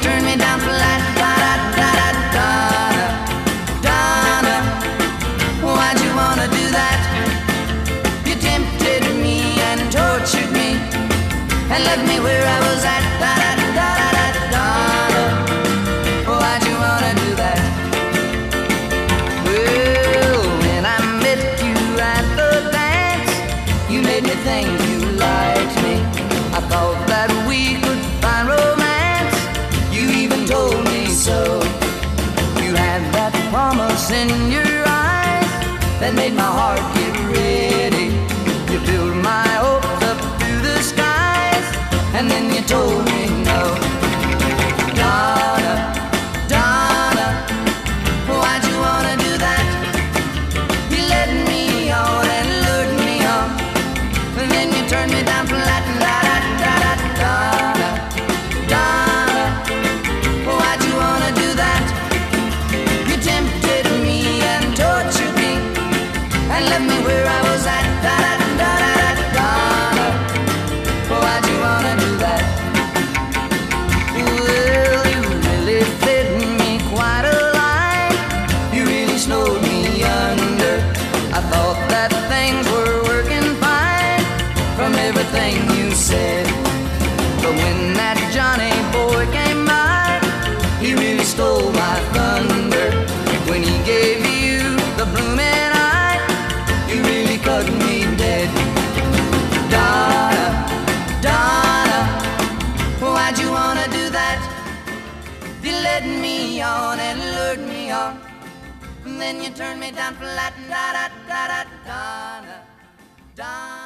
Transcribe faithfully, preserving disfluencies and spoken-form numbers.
turned me down flat. Da-da-da-da-da-da. Donna, why'd you wanna do that? You tempted me and tortured me and left me where I was at. Da-da-da-da-da-da. Why'd you wanna do that? Well, when I met you at the dance, you made me think you liked me. I thought that we could find romance. You even told me so. You had that promise in your eyes that made my heart get ready. You filled my hopes up to the skies, and then you told me no. Donna, Donna, why'd you wanna do that? You led me on and lured me on, and then you turned me down flat. Da-da-da-da-da. Donna, why'd you wanna do that? You tempted me and tortured me and left me where I was at. Da-da-da-da-da. Why'd you wanna do that? Well, you really fed me quite a line. You really snowed me under. I thought that things were working fine from everything you said. But when that Johnny boy came by, he really stole my thunder. When he gave you the blooming eye, you really cut me dead. Donna, Donna, why'd you wanna do that? You led me on and lured me on, and then you turned me down flat. Da da da da, Donna, Donna.